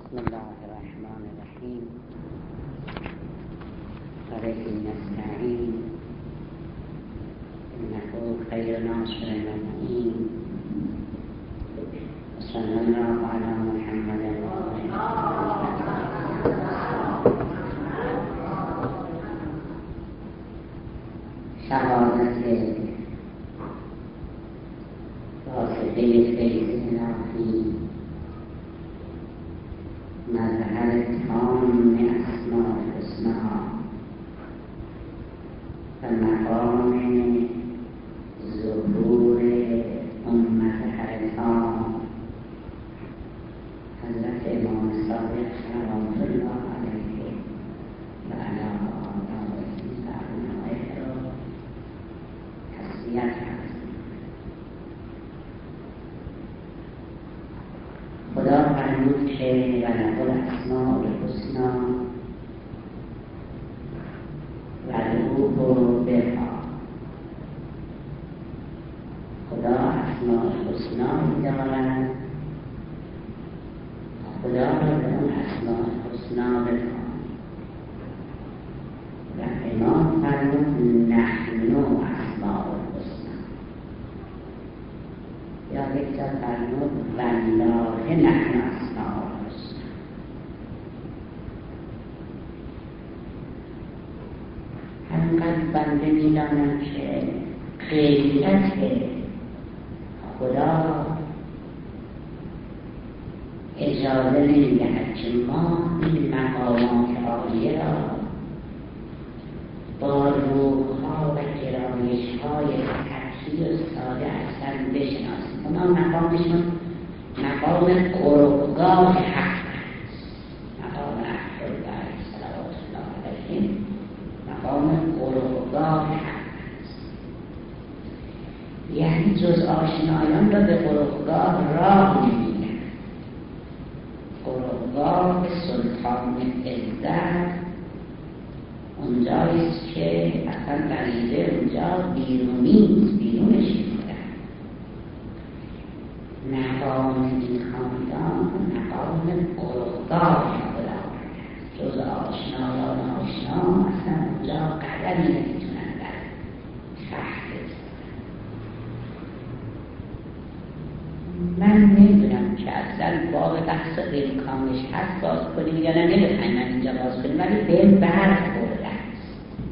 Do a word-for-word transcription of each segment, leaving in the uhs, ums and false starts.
بسم الله الرحمن الرحیم و به نستعین انه خیر ناصر و صلی الله علی محمد و شهادت واسطه فیض الهی مظهر تام اسماء الحسنی و مقام ظهور امت تام حضرت امام صادق صلوات الله علیه و علی آبائه و ابنائه را تسلیت کرد. خدا فرمود که و له الاسماء الحسنی وادعوه بها. خدا اسماء الحسنی دارد، خدا را به اون اسماء الحسنی بخوانید. و امام فرمود نحن اسماء الحسنی، یا یک جا فرمود والله نحن اسماء الحسنی. همینقدر بنده میدانم که غیرت خدا اجازه نمیدهد که ما این مقامات عالیه را با روحها و گرایش‌های سطحی و ساده اصلا بشناسیم. اونا مقامشون مقام قربگاه حق است، مقام احیاء صلوات الله علیهم مقام قربگاه حق است. یعنی جز آشنایان را به قربگاه راه نمیدهد. قربگاه سلطان عزت اونجاییست که اصلا غریبه اونجا بیرونیست، بیرونش می‌کنن. مقام این خاندان مقام قربگاه خدا جز آشنایان آشنا اصلا اونجا قدمی نمیتونن در تحت بزنن. من نمیدونم که اصلا باب بحث امکانش هست باز کنیم یا نه، نمیخوایم من اینجا باز کنیم، ولی به برخورده است.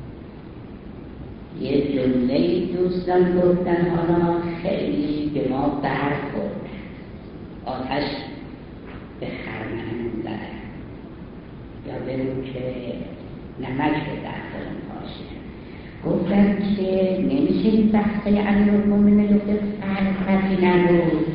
یه جمله دوستان گفتن حالا خیلی به ما برخورده، آتش به خرمن زدن یا بگو که نمک به دستان پاشه. گفتن که نمیشه این بحثای امیرالمومنین رو به فلسفی نبود.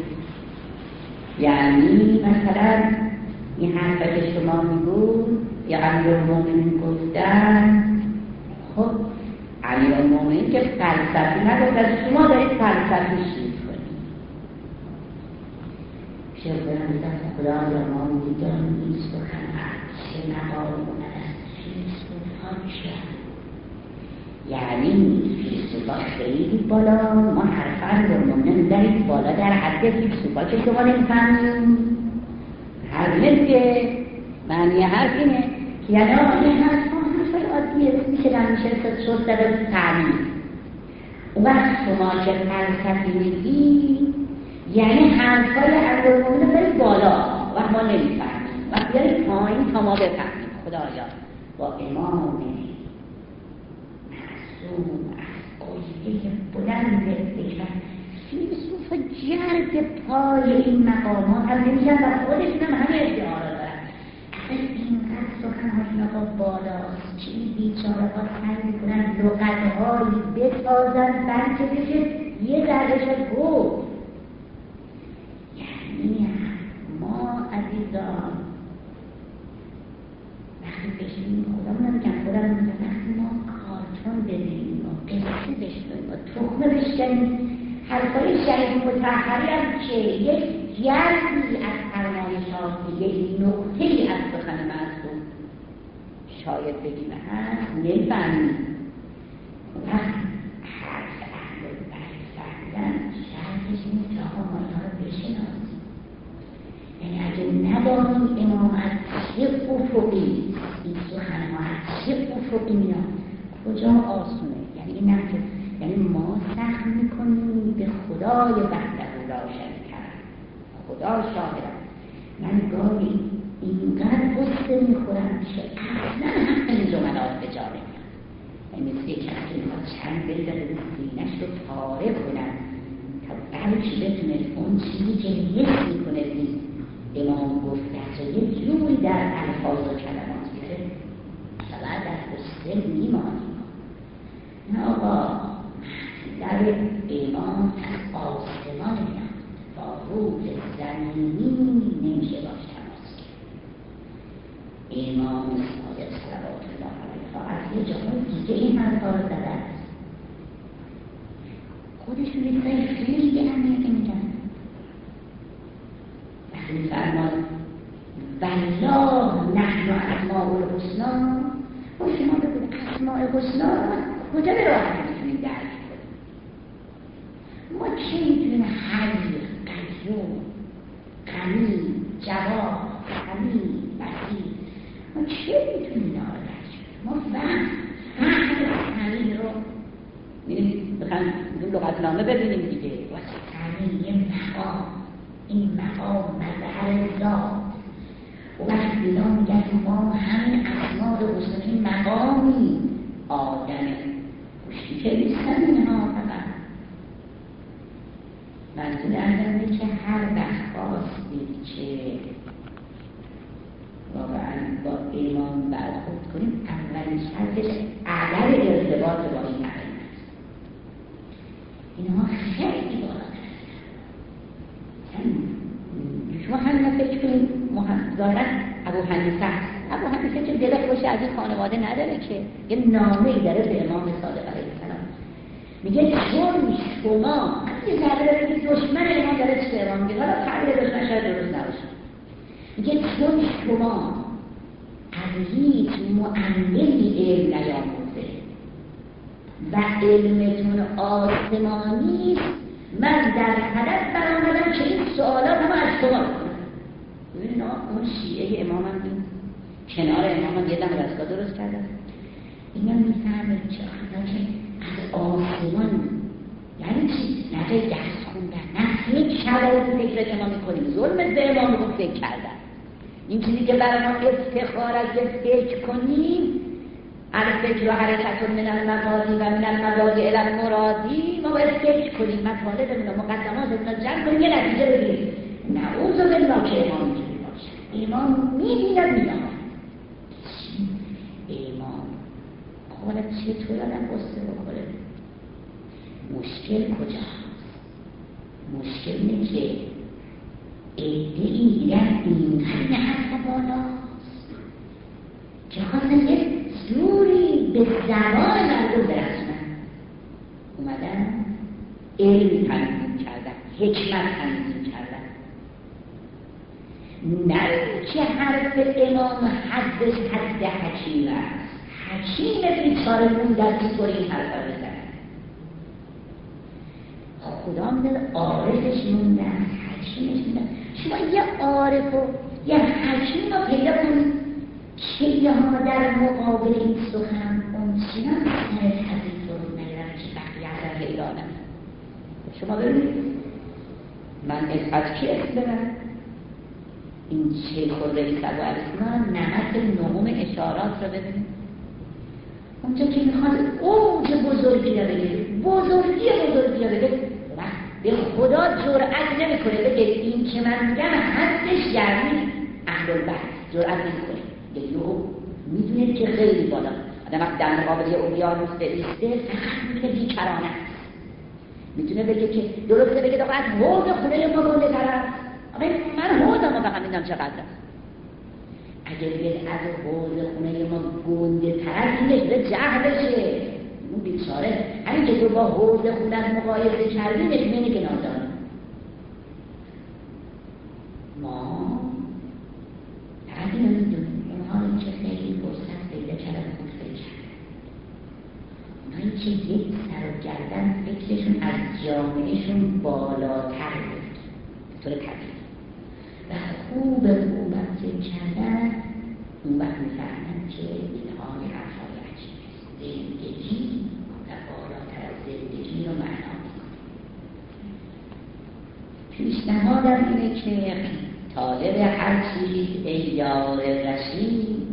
یعنی مثلا این حرفا که شما میگون یا امیرالمومنین گفتن، خب امیرالمومنین که فلسفی نگفتن، شما دارید فلسفی شید کنید. شیخ برمیدن خدایا ما میدان این سخن چه مقام اومد است فیلسوفان شد. یعنی فیلسوفا خیلی بالا، ما حرف امیرالمومنین دارید بالا در حد فیلسوفا که شما نمیفهمید. هرگز که معنی حرف اینه که یعنی آقا این حرف حرف عادیه میشه در میشه شد در تعمید. اون وقت شما که فلسفی میگی یعنی حرفای امیرالمومنین دارید بالا و ما نمیفهمیم و بیارید پایین تا ما بفهمیم. خدایا با امام معصوم از قیه بلند فکر فیلسوف جرد پای این مقامات هم نمیشن و خودشون هم همه ادعا را دارن. اصلا اینقدر سخنهاشون آقا بالاست که این بیچاره ها سعی میکنن لغتهایی بسازن بلکه بشه یه دردش گفت. یعنی ما عزیزان وقتی بشنیم خدا نمیگم خدا نمیگم وقتی ما کارتون ببینیم و قصه بشنیم و تخمه بشکنیم حرفای شهید مطهری هم که یک جلبی از فرمایشات یک نقطه‌ای از سخن معصوم شاید بگیم هست نمی‌فهمیم. وقت حرف اهل بیت فهمیدن شرطش اینه که آقا ما اینها رو بشناسیم. یعنی اگه نداریم امام از چه افقی این سخنها از چه افقی میاد، کجا آسونه. یعنی این نمید یعنی ما سخت میکنیم به خدای وحده لا شریک له، خدا شاهدم من گاهی اینقدر قصه میخورم که اصلا هم این جملات به جا نمیاد. یعنی مثل یک کسی که میخواد چند بزنه به سینه‌اش رو پاره کنن تا بلکه بتونه اون چیزی که حس میکنه این امام گفته از یه جوری در الفاظ و کلمات بیاره شاید در قصه میمانیم. نه آقا در امام از آسمان میاد با روح زمینی نمیشه باش تماس کرد. امام صادق صلوات الله علیه از یه جاهای دیگه این حرفا رو زده است. خودشون یه سایی خیلی اهمیتی میدن. وقتی میفرماد والله نحن اسماء الحسنا، و شما بگوید اسماء الحسنا کجا به راحت میتونیم درک کنیم؟ ما چه میتونیم حی، قیوم، غنی، جواد، سمیع، بصیر، ما چه میتونیم اینا رو درک کنیم؟ ما فهم فهم سمیع رو میریم بخواهیم لغتنامه ببینیم دیگه. و سمیع یه مقام، این مقام مظهر ذات. و وقتی اینا میگن ما همین اسماء حسنا این مقامی آدمه خوشی که نیستن اینها فقط. منظور ازمه که هر وقت خواستید که واقعا با ایمان برخورد کنیم اولین شرطش عدم ارتباط با این مقام است. اینها خیلی بالا هستن. شما همین فکر کنید ظاهرا ابو حنیفه ابو حنیفه که دل خوشی از این خانواده نداره که یه نامه‌ای داره به امام صادق علیه السلام میگه چون شما یه ذره بگید دشمن امام داره چه امام میگه حالا تعبیر دشمن شاید درست نباشه، میگه چون شما از هیچ معلمی علم نیاموزه و علمتون آسمانی، من در هدف برآمدم که این سوالات هم از شما کنم. ببینید اون شیعه امام هم این کنار امام هم یه دم رستگاه درست کردن. اینا میفهمه که آنها که از آسمان یعنی چی؟ نه جای درس خوندن، نه یک شرایط فکر که ما میکنیم ظلم به امام رو فکر کردن. این چیزی که برای ما افتخار از فکر کنیم الفکر و حرکت من المبادی و من المبادی الی المرادی، ما باید فکر کنیم مطالب و مقدمات رو جمع کنیم یه نتیجه بگیریم. نعوذ بالله که امام اینجوری باشه. امام میبینه میدانه امام حالا چطور آدم قصه بکنه؟ مشکل کجاست؟ مشکل اینه که عده‌ای دیگر اینقدر حرف بالاست که خواستن یه جوری به زبان مردم برسونن، اومدن علم تنظیم کردن، حکمت تنظیم کردن. نه که حرف امام حدش حد حکیم است، حکیم بیچاره مونده است طور این حرف رو بزنن. خدا میدن عارفش مونده است، حکیمش مونده. شما یه عارف و یه حکیم رو پیدا کنید که یه ها در مقابل این سخن اون چینا سر حدیث رو نگرن که بقیه در غیر آدم. شما ببینید من از کی اسم ببرم؟ این شیخ الرئیس ابو علیسنا نمک نهم اشارات رو ببینید. اونجا که میخواد اوج بزرگی رو بگه، بزرگی بزرگی رو بگه، به خدا جرأت نمیکنه بگه این که من میگم حدش یعنی اهل البحث جرأت نمیکنه. یهو میدونید که خیلی بالا آدم وقتی در مقابل اولیا ایسته فقط میتونه بیکرانه است، میتونه بگه که درسته بگه آقا از حوض خونه ما گنده تر است. آقا من حوضم رو فقط میدونم چقدر است. اگه بگه از حوض خونه ما گنده تر است اینش به جهلشه. اون بیچاره همین که تو با حوض خونه مقایسه کردی نشونه که نادانه. ما فقط اینو میدونیم اونهایی که خیلی فرصت پیدا کردن خود فکر کردن، اونهایی که یک سر و گردن فکرشون از جامعهشون بالاتر بود طور طبیعی و خوب خوب فکر کردن اون وقت میفهمن که اینها یه حرفای عجیب است. زندگی و بالاتر از زندگی رو معنا میکنه. پیشنهادم اینه که طالب هر چیز ای یار رشید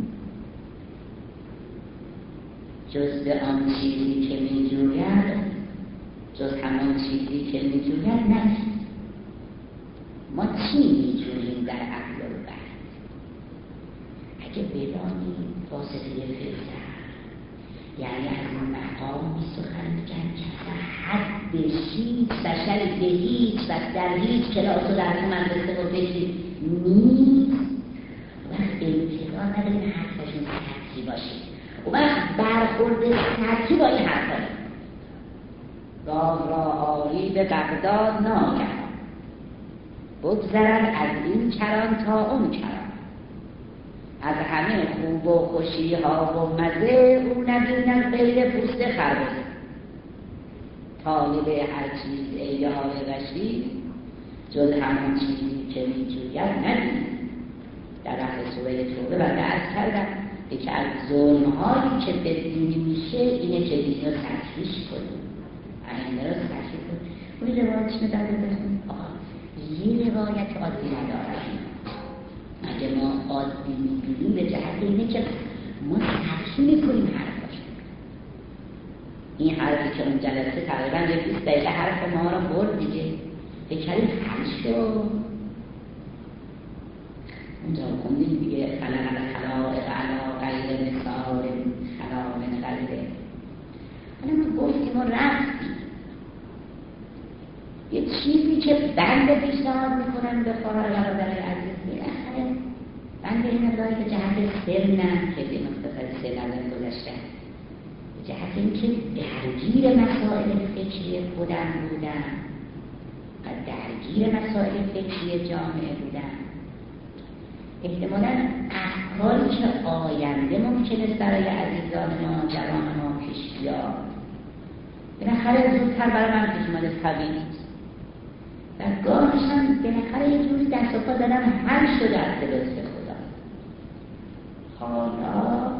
جز به آن چیزی که میجوید جز همان چیزی که میجوید نگید. ما چی میجوییم در عقل و بعد؟ اگه بدانیم واسطه فلسفه یعنی از اون مقامی سخن میگن که حد هیچ بشری به هیچ و در هیچ کلاس و در این مدرسه و فکری نیست و انتظار نداریم حرفشون سطحی باشه. و وقت برخورد سطحی با این حرف داریم. راه راهی به بغداد ناگهان بگذرن از این کران تا اون کران، از همه خوب و خوشی ها و مزه او نبینن غیر پوست خربزه. طالب هر چیز ای یار رشید جز همون چیزی که میجوید ندید. در رفع سوره توبه بنده عرض کردم یکی از ظلم‌هایی که به دین میشه اینه که دین رو تشخیص کنیم، این رو تشخیص کنیم. اون روایتش نداره بخونیم یه روایت عادی نداریم. اگه ما عادی می‌بینیم به جهت اینه که ما تشخیص می‌کنیم حرفاش. این حرفی که اون جلسه تقریبا یه بیست دقیقه حرف ما رو برد دیگه بکریم حل شد. اونجا خوندیم دیگه خلق الخلائق علی غیر مثال خلق من غیره. حالا ما گفتیم و رفتیم یه چیزی که بنده پیشنهاد میکنم به خواهر برادر عزیز بالاخره بنده این ابراهی به جهت سنم که به مختصر سن ازم گذاشتم به جهت اینکه درگیر مسائل فکری خودم بودم و درگیر مسائل فکری جامعه بودم، احتمالاً افکاری که آینده ممکنه برای عزیزان ما جوان ما پیش بیاد بالاخره زودتر برای من پیش اومده طبیعی نیست و گاهش هم بالاخره یه جوری دست و پا دادم حل شده از لطف خدا. حالا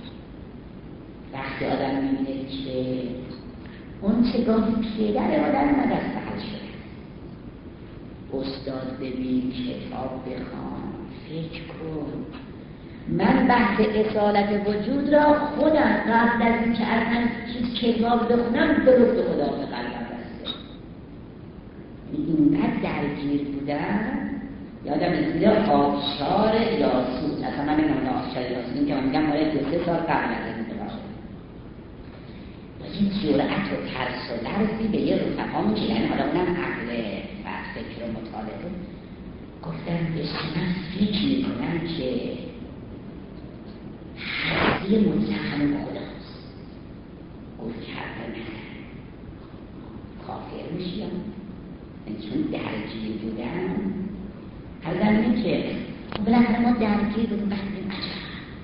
وقتی آدم میبینه که اون چه گاهی پدر آدم ما دست حل شده، استاد ببین، کتاب بخوان، فکر کن. من بحث اصالت وجود را خودم قبل از این که اصلا چیز کتاب بخونم درست خدا به قلبم بسته. اینقدر درگیر بودم یادم میگه آبشار یاسوس، اصلا من میگم آبشار یاسوس که من میگم مال دو سه سال قبل از این باشه با این جرأت و ترس و لرزی به یه رفقامون که یعنی حالا اونم عقل و فکر و مطالعه گفتم به من فکر میکنم که حضی مطلقم خداست. گفت کرده نه کافر میشیم چون درگیر بودم حضر اینه که بالاخره ما درگیر بودیم بردیم عجب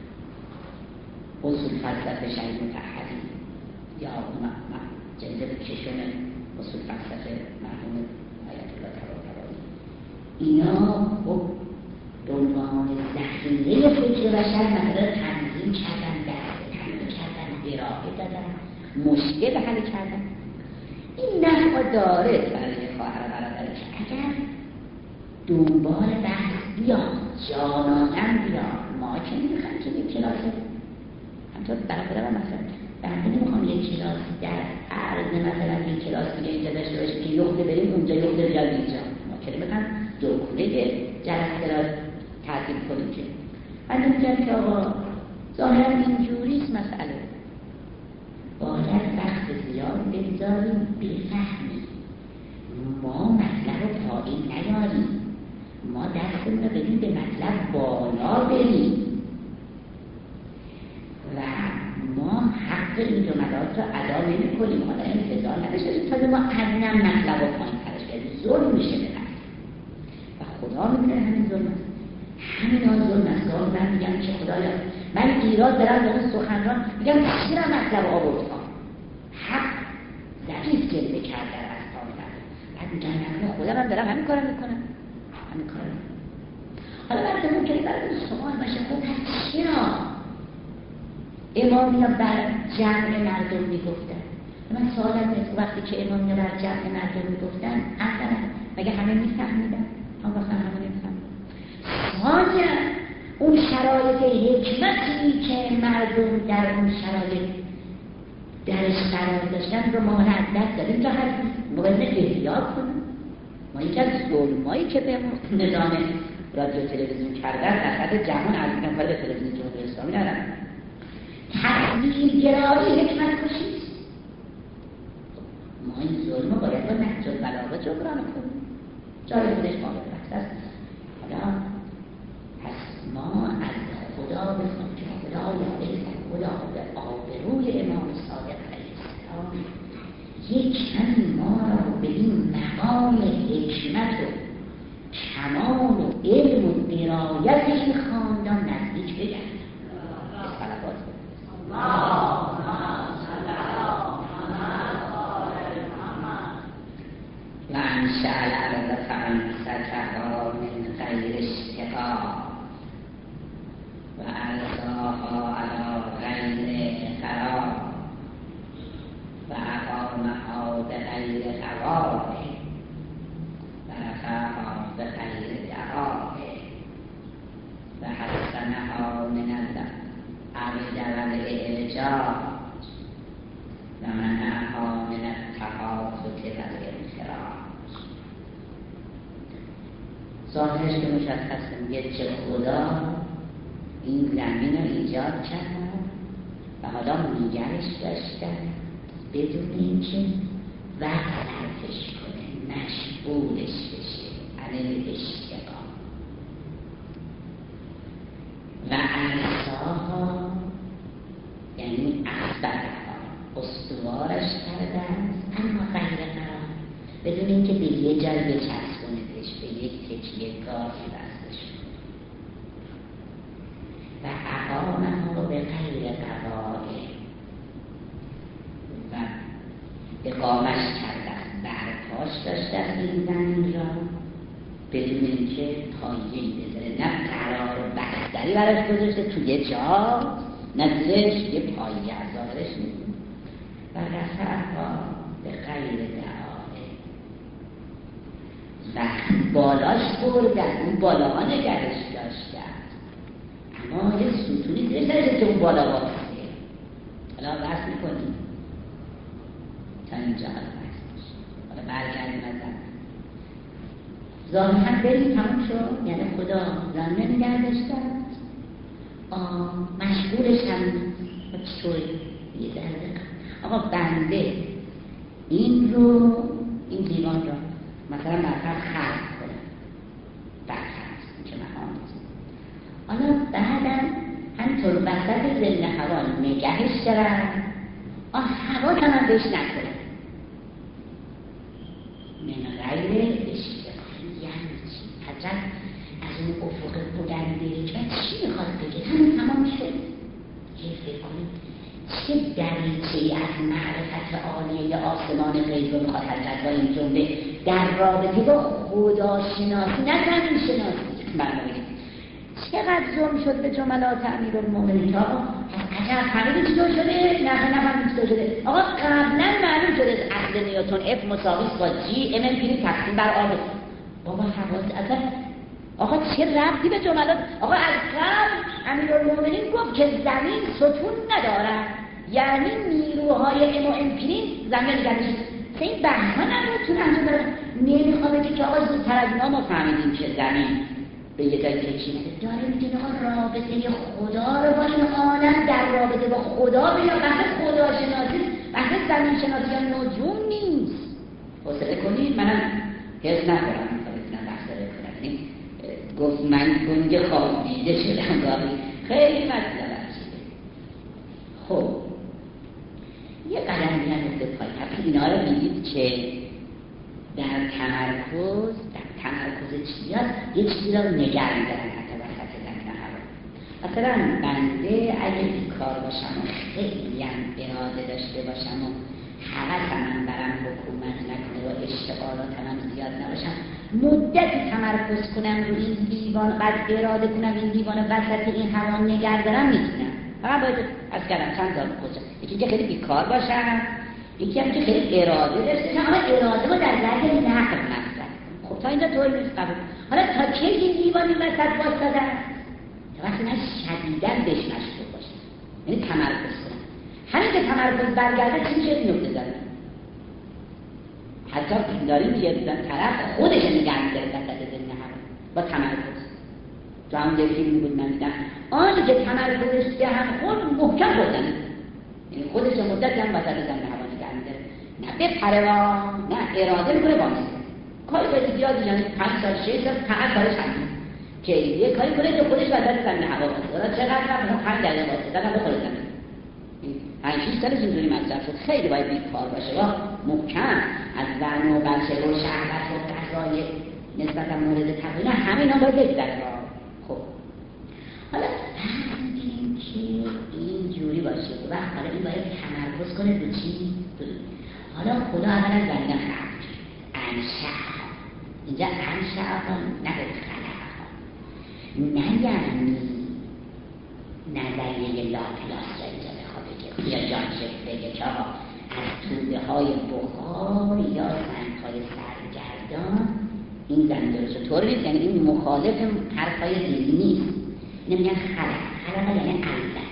اصول فلسفه شهید متحدی یا جلد کشون اصول فلسفه مرحوم آیت الله طباطبایی اینا خب دنبال ذخیره فکر بشر مثلا تنظیم کردن، دست تنظیم کردن، ارائه دادن، مشکل حل کردن. این نحو داره برای خواهر برادرش اگر دنبال بحث بیان جانانم بیان. ما که نمیخوایم که یک کلاس همطور برادرم مثلا بنده نمیخوام یک کلاس در عرض مثلا یک کلاس دیگه اینجا داشته باشیم که یخته بریم اونجا یخته بیاد اینجا. ما که نمیخوایم دو کوله جلسه را تعطیل کنیم که من نمیگم که آقا ظاهرا اینجوریست مسئله. باید وقت زیاد بگذاریم بفهمیم. ما مطلب رو پایین نیاریم، ما دستمون رو بدیم به مطلب بالا بریم و ما حق این جملات رو ادا نمی کنیم. حالا انتظار نداشتیم تا ما ازنم مطلب رو پایین ترش کردیم ظلم میشه به مطلب و خدا میدونه همین ظلم است. همین ها ظلم است. من میگم که خدایا من ایراد دارم به اون سخنران میگم چرا مطلب آورد کن حق ضعیف جلوه کرد در اسطان من بعد میگم خدا من دارم همین کارم میکنم همین کارم. حالا من ممکنه برای سوال باشه خب پس چرا امامی‌ها بر جمع مردم میگفتن؟ من سوالم نیست وقتی که امامی‌ها بر جمع مردم میگفتن اولا مگه همه میفهمیدن؟ هم وقتا همه نمیفهمیدن. ثانیا اون شرایط حکمتی که مردم در اون شرایط درش قرار داشتن رو ما از دست دادیم تا حد باید احتیاط کنیم. ما یکی از ظلمایی که به نظام رادیو تلویزیون کردن در حد جهان از این کار به تلویزیون جمهوری اسلامی ندارن تصویرگرایی حکمت کشید. ما این ظلم رو باید با نهج البلاغه جبران کنیم. جای خودش قابل بحث است. حالا پس ما از خدا بخواهیم که خدا یادی خدا به آبروی امام صادق علیه السلام یک کمی ما را به این مقام حکمت و کمال و علم و درایت این خاندان نزدیک بگرد. صلوات و انشاء الارض فانبتها من غیر اشتقاق و القاها علی غیر قرار و اقامها بغیر قواعد و رفعها بغیر دقائق و حسنها من العبد والاعجاز و منعها من التهافت والانحراف. ظاهرش که مشخصه میگه چه خدا این زمین رو ایجاد کرد و حالا نگرش داشتن بدون اینکه وقت صرفش کنه مشغولش بشه علیه اشتغال و عرصاها یعنی اخبرها استوارش کرده است اما غیر قرار بدون اینکه به یه جای بچسبوندش به یک تکیه گاهی بستش و اقامها به غیر قواعد و اقامش کرده است برپاش داشته است این زمین را بدون اینکه پایه‌ای بذاره نه قرار بستری براش گذاشته توی یه جا نه زیرش یه پایه از ظاهرش نیست و رفعها به غیر دعائه و بالاش بردن اون بالاها نگرش داشتن اما یه ستونی زیر سرش که اون بالا واسه حالا بحث میکنیم تا اینجا حالا بحث میشه حالا برگردیم از زمین ظاهرا بریم تموم شد یعنی خدا زمین نگه داشتن مشغولش هم چطوری یه درده آقا بنده این رو این دیوان را مثلا مثلا خرد کنم برخرد این که مقام نیست حالا بعدم همینطور وسط ضمن هوا نگهش دارم آن هوا هم بهش نکنه من غیر اشتغال یعنی چی؟ حضرت از اون افق بلنده حکمت چی میخواد بگه؟ همون تمام شد یه فکر کنید چه دریچه‌ای از معرفت عالیه آسمان غیب رو میخواد حضرت با این جمله در رابطه با خداشناسی نه زمین شناسی برنامه چقدر ظلم شد به جملات امیرالمومنین تا عجب فهمیدی چطور شده؟ نه نه فهمیدی چطور شده؟ آقا قبلا معلوم شده اصل نیوتن اف مساوی با جی ام امپیری تقسیم بر آب بابا حواس اصلا آقا چه ربطی به جملات آقا از قبل امیرالمومنین گفت که زمین ستون ندارد یعنی نیروهای ام و امپیرین زمین نگرش که این بحثا نمیتونه انجام داره نمیخواد بگه که آقا زودتر از اینا ما فهمیدیم که زمین به یه جایی تکیه نده داره میگه آقا رابطه خدا رو با این عالم در رابطه با خدا بیا بحث خدا شناسی بحث زمین شناسی یا نجوم نیست حوصله کنید منم حس نکنم میتونم بحث بکنم گفت من گنگ خواب دیده شدم باقی خیلی مطلب شده خب یه قدم میان افته پای حتی اینا رو میدید که در تمرکز در تمرکز چی هست یه چیزی رو نگر میدارن حتی وسط زمین هوا مثلا بنده اگه بیکار باشم و خیلی هم اراده داشته باشم و حوثم هم برم حکومت نکنه و اشتغالاتم هم زیاد نباشم مدتی تمرکز کنم رو این دیوان، بعد اراده کنم این دیوان وسط این هوا نگه دارم میتونم. فقط باید از کردم چند تا کوچه، یکی که خیلی بیکار باشم، یکی هم که خیلی اراده داشته باشم. اما اراده ما در درجه نقل مطرح. خب تا اینجا طوری نیست قبول. حالا تا کی این دیوان این وسط واسطادم؟ تا وقتی من شدیداً بهش مشغول باشم، یعنی تمرکز کنم. همین که تمرکز برگرده چی میشه؟ این نکته دارم. حتی داریم یه طرف خودش نگه می‌داره وسط ذهن هوا با تمرکز. تو همون یه فیلم بود من دیدم، آنی که تمرکزش که هم خود محکم بودن، یعنی خودش مدتی هم وسط ذهن هوا نگه می‌داره، نه بپره نه اراده می‌کنه باشه. کاری باید زیادی، یعنی پنج سال شش سال فقط برای همین که یه کاری کنه که خودش وسط ذهن هوا باشه. چقدر مثلا پنج دقیقه باشه دادن به خودش. پنج شش سال اینجوری مصرف شد. خیلی باید بیکار باشه و محکم از زن و بچه و شهوت و قضای نسبتا مورد تقویم همه اینا باید بگذره. خب حالا ببینیم که اینجوری باشه و حالا این باید تمرکز کنه رو چی؟ حالا خدا اولا زمین خلق انشأ، اینجا انشأ نه خلق، نه یعنی نظریه لاپلاس را اینجا بخواه بگه یا جان شکل بگه که آقا از توده های بخار یا سنگ های سرگردان این زمین درست طور نیست، یعنی این مخالف حرف های دینی نیست. اینه میگن خلق، خلق یعنی علت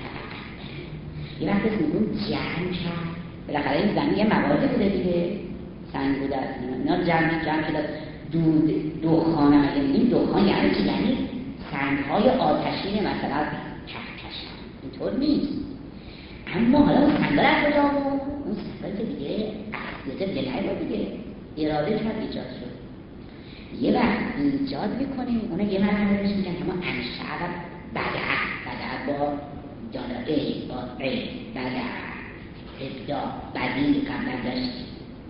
یه وقت میگون جمع کرد، بالاخره این زمین یه موارد بوده دیگه، سنگ بوده از اینا جمع جمع شده دود دخان، یعنی این دخان یعنی چی؟ یعنی سنگ های آتشین مثلا کهکشان، اینطور نیست. اما حالا اون سنگا از کجا بود؟ اون سنگا که دیگه اصلیت دلهی بود دیگه، اراده کرد ایجاد شد. یه وقت ایجاد میکنه اونه یه مرحله بهش میگن که ما انشأ و بدع، بدع با جانا ای با ای بدع ابدا بدیل قبلا داشتیم.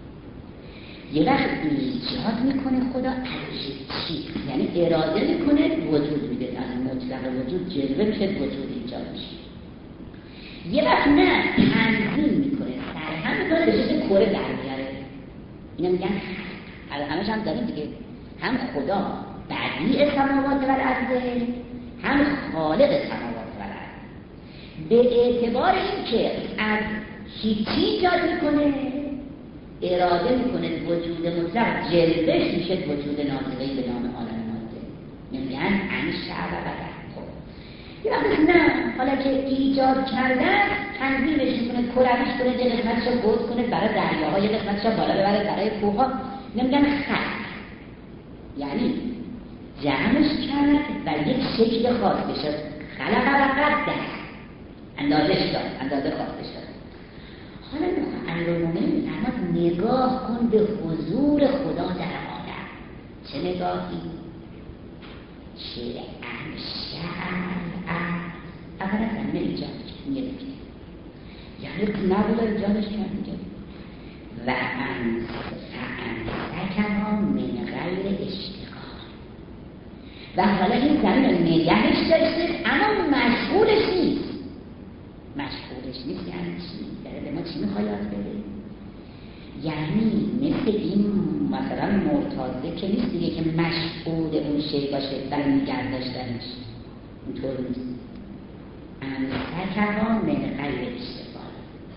یه وقت ایجاد میکنه خدا از چی؟ یعنی اراده میکنه وجود میده، از مطلق وجود جلوه میشه، وجود ایجاد میشه. یه وقت نه تنظیم میکنه، سرهم میکنه به شکل کره در میاره. اینا میگن همش هم داریم دیگه، هم خدا بدیع سماوات و الارض، هم خالق سماوات و الارض. به اعتبار این که از هیچی ایجاد میکنه، اراده میکنه وجود مطلق جلوش میشه وجود ناطقه‌ای به نام عالم ماده، میگن انشأ و بدع. یه وقت نه، حالا که ایجاد کردن تنظیمش میکنه، کرویش کنه، یه قسمتش رو بود کنه برای دریاها، یه قسمتش رو بالا ببره برای کوها، نمیگن خلق، یعنی جمعش کرد و یک شکل خاص بشه. خلق و قدر اندازش داد، اندازه خاصش داد. حالا امیرالمومنین اما نگاه کن به حضور خدا در عالم. چه نگاهی؟ چه انشأ اولا زمین ایجاد کرد، یه نکته یعنی نبوده ایجادش کرد میگه و انسکها من غیر اشتغال، و حالا این زمین رو نگهش داشته اما مشغولش نیست. مشغولش نیست یعنی چی؟ داره به ما چی میخواد یاد بده؟ یعنی مثل این مثلا مرتاضه که نیست دیگه که مشغول اون شی باشه برای نگه داشتنش، اینطور نیست. انسکها من غیر اشتغال،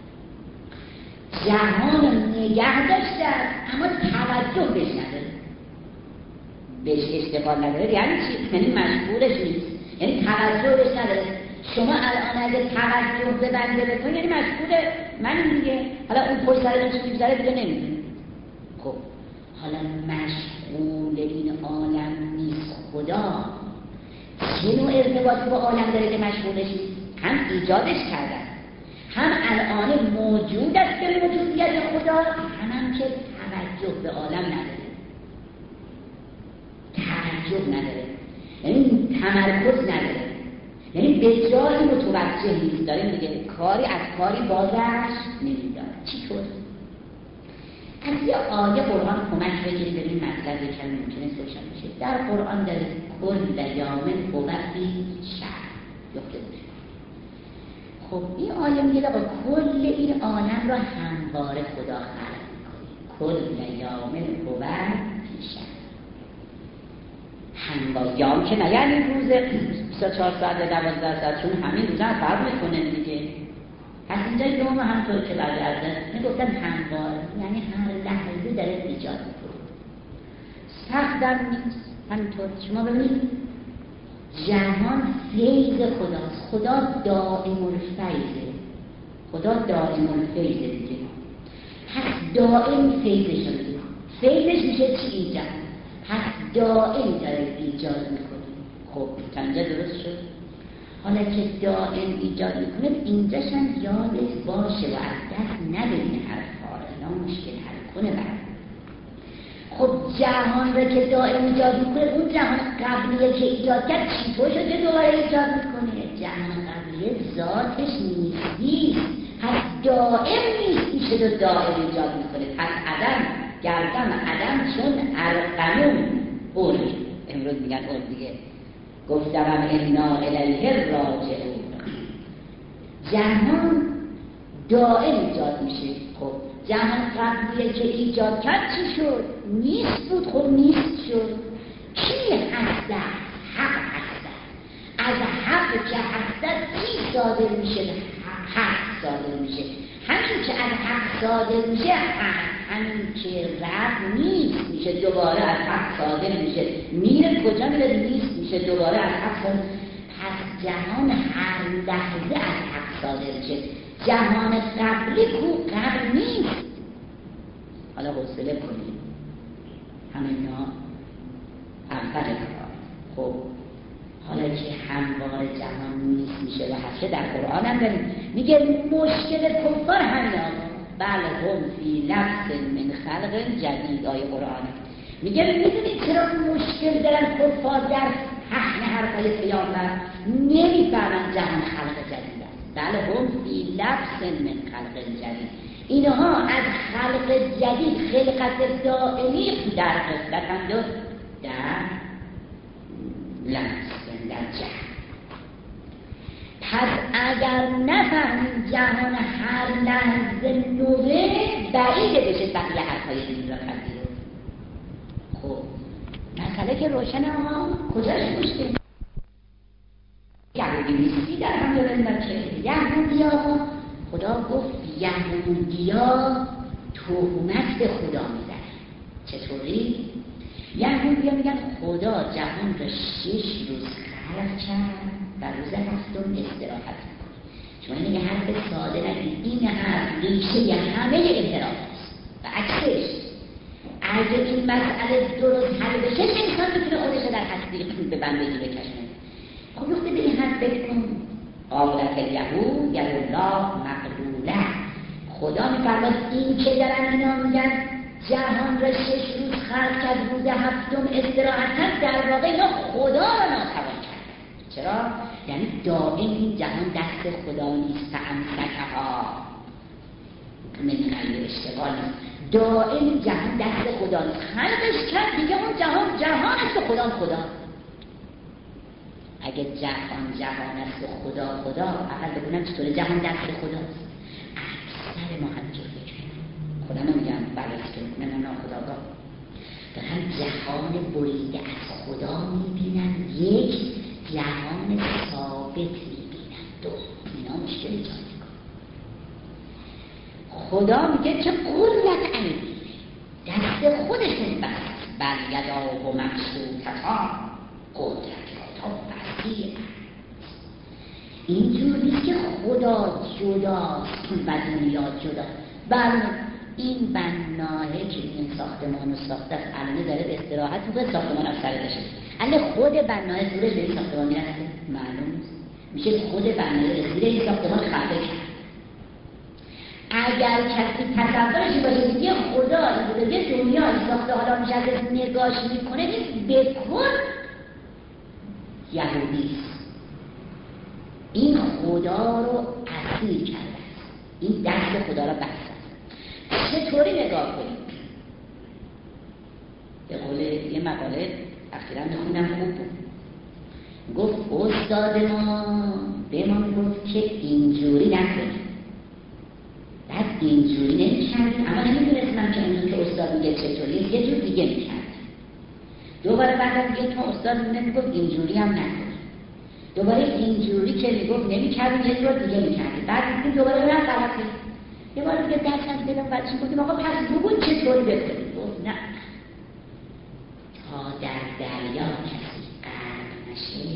جهان نگه داشته اما توجه بهش نداره، بهش اشتغال نداره. یعنی چی؟ یعنی مشغولش نیست، یعنی توجه بهش نداره. شما الان اگه توجه به بنده بکن یعنی مشغول من دیگه، حالا اون پشت سر چی می‌گذره دیگه نمی‌دونه. خب حالا مشغول این عالم نیست خدا، چه نوع ارتباطی با عالم داره که مشغولش نیست؟ هم ایجادش کردن، هم الان موجود است که موجودیت خدا، هم هم که توجه به عالم نداره، توجه نداره، یعنی تمرکز نداره، یعنی به جایی متوجه نیست. داریم دیگه کاری از کاری بازش نمیداره. چطور؟ از یه آیه قرآن کمک بگیریم ببین مطلب یکم ممکنه سوشن میشه. در قرآن داره کل یوم هو فی شأن یخته باشه. خب این آیه میگه با کل این عالم را همواره خدا خلق میکنه. کل یوم هو فی شأن، همواره یا که نه یعنی روز بیست و چهار ساعت یا دوازده ساعت، چون همین روزا فرق میکنه دیگه. پس اینجا دوم همطور که بعد از میگفتن همواره یعنی هر لحظه داره ایجاد میکنه، سخت در نیست. همینطور شما ببینید جهان فیض خداست، خدا دائم الفیضه، خدا دائم الفیضه دیگه. پس دائم فیضش رو میکنه، فیضش میشه چی؟ این جهان. پس دائم داره ایجاد میکنه. خب تا اینجا درست شد؟ حالا که دائم ایجاد میکنه اینجاش هم یادش باشه و از دست ندارین حرفا اینا مشکل حل کنه برد. خب جهان رو که دائم ایجاد میکنه، اون جهان قبلیه که ایجاد کرد چطور شده دوباره ایجاد میکنه؟ جهان قبلیه ذاتش نیستی، پس دائم نیستی شده و دائم ایجاد میکنه. پس عدم گردم عدم چون ارقنون اول، امروز میگن اول دیگه، گفتم انا الیه راجعون. جهان دائم ایجاد میشه. خب جهان قبلیه که ایجاد کرد چی شد؟ نیست بود. خب نیست شد. کی هسته؟ حق هسته. از حق که هسته چی صادر میشه؟ حق صادر میشه. همین که از حق صادر میشه حق، همین که رد نیست میشه دوباره از حق صادر میشه. میره کجا میره؟ نیست میشه دوباره از حق صادر. پس جهان هر لحظه از حق صادر میشه. جهان قبلی کو قبل نیست. حالا حوصله کنیم همین ها اول کار. خب حالا که همواره جهان نیست میشه و هسته در قرآن هم داریم میگه مشکل کفار همین ها بله هم فی لبس من خلق جدید. آیه قرآن میگه میدونید چرا مشکل دارن کفار در پهن حرفای پیامبر؟ نمیفهمن جهان خلق جدید است. بله هم فی لبس من خلق جدید، اینها از خلق جدید خلقت دائمی در قصدتند و در لمس در جهان. پس اگر نفهمیم جهان هر لحظه نوه بعیده بشه بقیه حرفای دین را پذیرفت. خب مسئله که روشن اما کجاش مشکل؟ یهودی نیستی در هم دارن بچه یهودی ها خدا گفت یهودی ها تهمت به خدا میزنن. چطوری؟ یهودی ها میگن خدا جهان را شش روز خلق کرد و روز هفتم استراحت میکنه. شما میگه حرف ساده نگید، این حرف ریشه همه انحراف است و عکسش. اگه این مسئله درست حل بشه انسان میتونه خودش در هستی به بندگی بکشونه. خب وقتی به این حرف بکن قالت الیهود ید الله مغلوله، خدا میفرماد این که دارن اینا میگن جهان را شش روز خلق کرد روز هفتم استراحت کرد، در واقع اینا خدا را ناتوان کرد. چرا؟ یعنی دائم این جهان دست خدا نیست. فامسکها من غیر اشتغال نیست، دائم جهان دست خدا نیست. خلقش کرد دیگه اون جهان جهان است و خدا خدا. اگه جهان جهان است و خدا خدا، اول بگونم چطور جهان دست خداست. اکثر ما هم جور بکنیم خدا نمیگم بلست کنیم نه نه خداگاه دارن جهان بریده از خدا میبینن، یک جهان ثابت میبینن، دو اینا مشکل ایجاد میکنه. خدا میگه که قلت عیدی دست خودشون بست، بل یداه و مبسوطتان قدرت تا بسیه. اینجور نیست که خدا جداست و دنیا جداست. بله این بناهه که این ساختمان رو ساخته است الان داره به استراحت میکنه، ساختمان هم سرکشه. اگه خود بناهه زورش به این ساختمان میرسه معلوم نیست، میشه خود بناهه زیر این ساختمان خفه کرد. اگر کسی تصورش باشه میگه خدا این دنیا این ساخته حالا میشه از نگاش میکنه این بکن یهودی، این خدا رو اسیر کرده، این دست خدا رو بسته. چطوری نگاه کنیم؟ به قول یه مقاله اخیراً میخونم خوب بود، گفت استاد ما به ما گفت که اینجوری نکنیم، بعد اینجوری نمی‌کردیم، اما نمیدونستم که اونجور که استاد میگه چطوری، یه جور دیگه می‌کردم. دوباره بعد از یه تا استاد میگفت اینجوری هم نکن، دوباره اینجوری که میگفت نمی‌کردی یه جور دیگه می‌کردی، بعد دیگه دوباره نه غلطه. یه بار دیگه درس از دلم برش گفتیم آقا پس بگو چطوری بکنی؟ گفت نه، تا در دریا کسی غرق نشه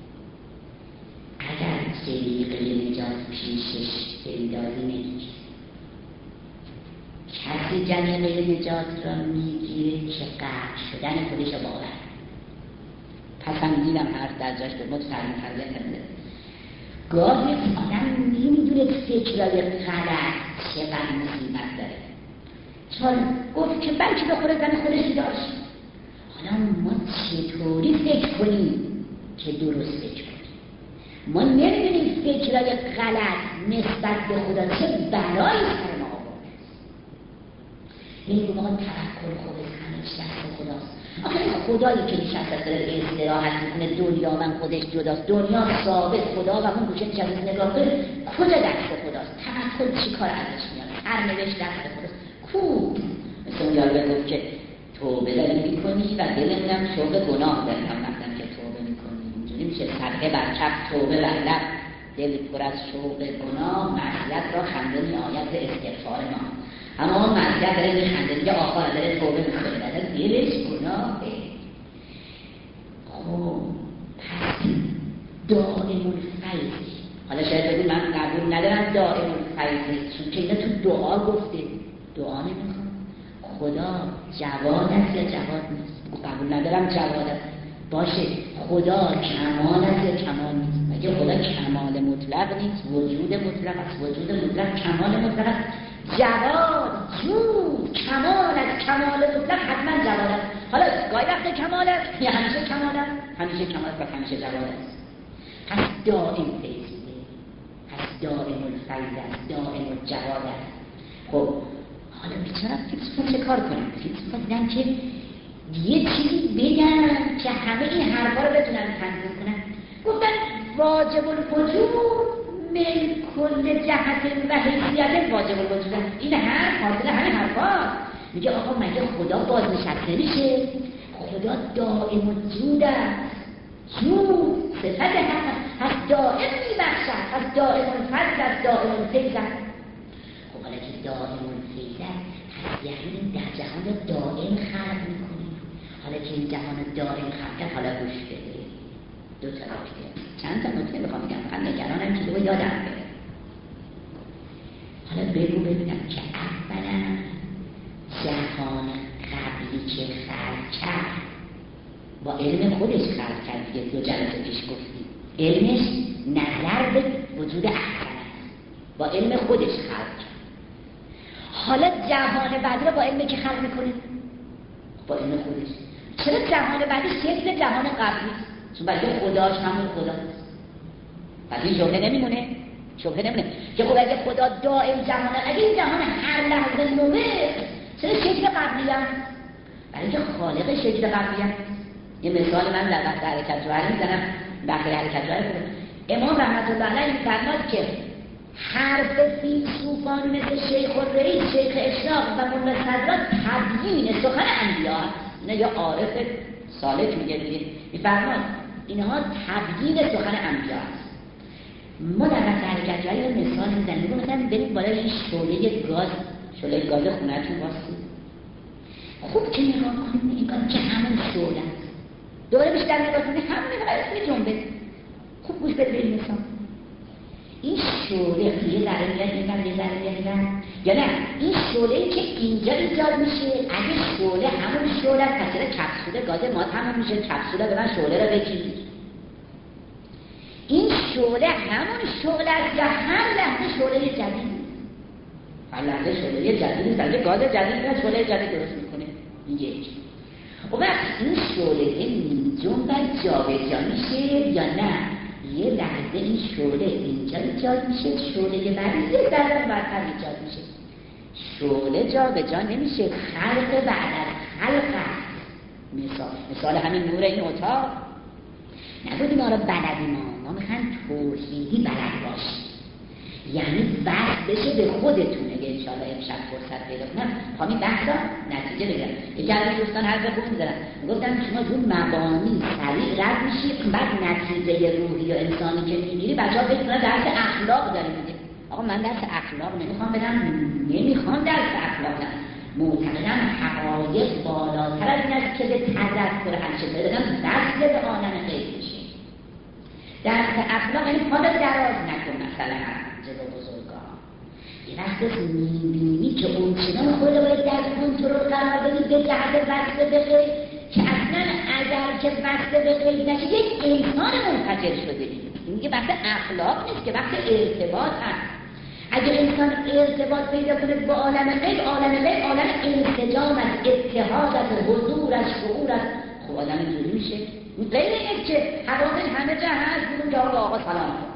اگر طریق نجات پیشش دلداری نمی‌کنه، کسی جریمه نجات را میگیره که غرق شدن خودش باور. پس هم دیدم حرف در جاش به مطمئن تربیت کنده. گاهی آدم نمیدونه فکرهای غلط چقدر مصیبت داره، چون گفت که بلکه به خود زن خودش داشت. حالا ما چطوری فکر کنیم که درست فکر کنیم؟ ما نمیدونیم فکرهای غلط نسبت به خدا چه بلایی سر ما آورده است. نمیدونیم آقا تفکر خوب همه دست خداست. آخه خدایی که نشسته داره استراحت میکنه، دنیا من خودش جداست، دنیا ثابت، خدا و اون گوشه نشسته نگاه کنه کجا دست خداست؟ تفکر چی کار ازش میاد؟ هر نوشت دست خداست کو؟ مثل اون یارو گفت که توبه داری میکنی و دلمونم شوق گناه داری، هم نفتم که توبه میکنی اینجوری میشه صدقه بر چپ توبه بر لب، دل پر از شوق گناه، معصیت را خنده میآید به استغفار ما. اما معصیت داره میخنده دیگه آخر داره توبه میکنه داره دلش گناهه. خب پس دائم الفیض، حالا شاید بگید من قبول ندارم دائم الفیض، چون که اینا تو دعا گفته، دعا نمیخوام خدا جواد است یا جواد نیست، قبول ندارم جواد است باشه، خدا کمال است یا کمال نیست؟ مگه خدا کمال مطلق نیست؟ وجود مطلق است، وجود مطلق کمال مطلق است. جواد جود کمال است، کمال مطلق حتما جواد است. حالا گاهی وقت کمال است یا همیشه کمال است؟ همیشه کمال است و همیشه جواد است. پس دائم فیضه، پس دائم الفیض است، دائم الجواد است. خب حالا بیچاره فیلسوفا چه کار کنن؟ فیلسوفا دیدن که یه چیزی بگن که همه این حرفا رو بتونن تنظیم کنن. گفتن واجب الوجود من کل جهت و حیثیت واجب الوجود است. این حرف حاصل همین حرفا. میگه آقا مگه خدا بازنشسته میشه؟ خدا دائم الجود است، جود صفت حق است، دائم میبخشد، از دائم الفضل است، دائم الفیض است. خب حالا که دائم الفیض است پس یعنی در جهان دائم خلق میکنیم. حالا که این جهان دائم خلق کرد، حالا گوش بده دو تا نکته، چند تا نکته میخوام بگم، فقط نگرانم که دو یادم بره. حالا بگو ببینم که اولا جهان قبلی که خلق کرد با علم خودش خلق کرد، دیگه دو جلسه پیش گفتیم علمش نظر به وجود احسن است، با علم خودش خلق کرد. حالا جهان بعدی رو با علمی که خلق میکنه با علم خودش. چرا جهان بعدی شکل جهان قبلی؟ چون برای خداش همون خداست. پس این شبهه نمیمونه، شبهه نمیمونه که خب اگه خدا دائم جهان، اگه این جهان هر لحظه نوه چرا شکل قبلی هم؟ برای اینکه خالق شکل قبلی هم. یه مثال من در وقت حرکت جوهری میزنم، وقت حرکت جوهری کنم. امام رحمت الله علیه می‌فرماد که حرف فیلسوفان مثل شیخ الرئیس، شیخ اشراق و مولا صدرا تبیین سخن انبیا است. اینا یا عارف سالک میگه دیگه، می‌فرماد اینها تبیین سخن انبیا است. ما در وقت حرکت جوهری یه مثال میزنیم، مثلا بریم بالای این شعله گاز، شعله گاز خونه‌تون واسه خوب که نگاه کنیم این کار که همون شعله است. دوباره بیشتر نگاه کنیم همون نگاه جنبه. خوب گوش بده این مثال. این شعله یه ذره میاد میاد یه ذره میاد میاد یا نه این شعله که اینجا ایجاد میشه، اگه شعله همون شعله است پس کپسول گاز ما تمام میشه، کپسول به من شعله رو بگیرید. این شعله همون شعله است یا هر لحظه شعله جدید؟ هر لحظه شعله جدید است. اگه گاز جدید میاد شعله جدید درست میکنه. یک و وقت این شعله نیم و جابجا میشه یا نه یه لحظه این شعله اینجا ایجاد میشه، شعله بعدی یه ذره برتر ایجاد میشه. شعله جابجا نمیشه، خلق بعد از خلق است. مثال مثال همین نور این اتاق نگودیم ما رو بلدی، ما ما میخوایم توحیدی بلد باشیم. یعنی بحث بشه به خودتون. اگه انشاءالله امشب فرصت پیدا کنم خواهی بحثا نتیجه بگیرم. یکی از دوستان حرف خوب می‌زدن، گفتن شما رو مبانی سریع رد میشید، بعد نتیجه روحی و انسانی که میگیری بچه‌ها فکر کنن درس اخلاق داریم میدیم. آقا من درس اخلاق نمیخوام بدم، نمیخوام درس اخلاق بدم. معتقدم حقایق بالاتر از این است که به تذکر هرچه بدم دست به عالم غیب میشه. درس اخلاق یعنی پا دراز نکن، مثلا جلو بزرگان یه وقت میبینی که اون چنان خود باید در کنترل قرار بدی به جهت بسته به غیب که اصلا اگر که بسته به غیب نشه یک انسان منفجر شده. این میگه بحث اخلاق نیست که بحث ارتباط هست. اگر انسان ارتباط پیدا کنه با عالم غیب، عالم غیب عالم انسجام است، اتحاد است، حضور است، شعور است. خب آدم اینجوری میشه. غیر اینه که حواسش همه جا هست، بگم جواب آقا سلام کن.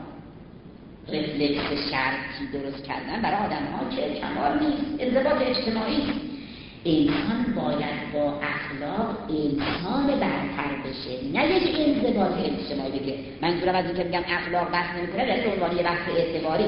رفلکس شرطی درست کردن برای آدم ها که کمال نیست، انضباط اجتماعی. انسان باید با اخلاق انسان برتر بشه، نه یک انضباط اجتماعی بگه. منظورم از این که میگم اخلاق بحث نمیکنه در عنوان یه بحث اعتباری.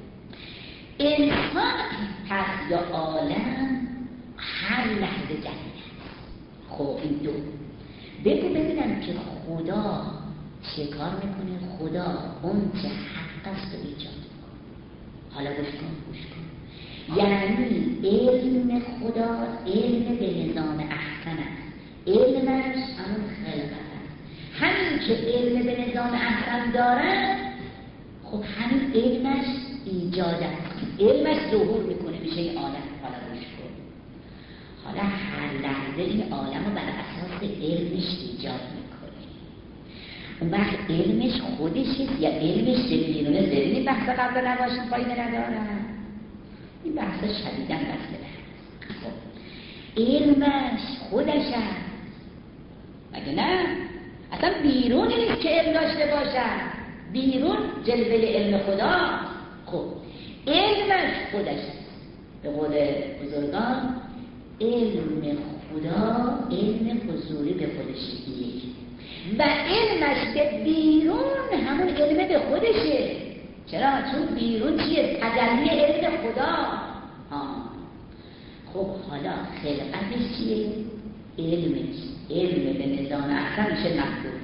انسان پس یا عالم هر لحظه جدید است. خب این دو بگو ببینم که خدا چه کار میکنه؟ خدا اون چه حق است و ایجاد میکنه. حالا گوش کن گوش کن یعنی علم خدا علم به نظام احسن است. علمش همون خلقت است. همین که علم به نظام احسن داره، خب همین علمش ایجاد است. علمش ظهور میکنه میشه این عالم. حالا گوش کن، حالا هر لحظه این عالم رو بر اساس علمش ایجاد میکنه. اون وقت علمش خودشه یا علمش بیرونه؟ زمینی بحث قبل نباشید فایده ندارن. این بحث شدیدن بحث هست. خب علمش خودش هست مگه نه؟ اصلا بیرون نیست که علم داشته باشن، بیرون جلوه علم خدا. خب علمش خودش هست. به قول بزرگان علم خدا علم حضوری به خودش یک و علمش به بیرون همون علم به خودشه. چرا؟ چون بیرون چیه؟ تجلی علم خدا. آه. خب حالا خلقتش چیه؟ علمش علم به نظام احسن میشه مخلوق.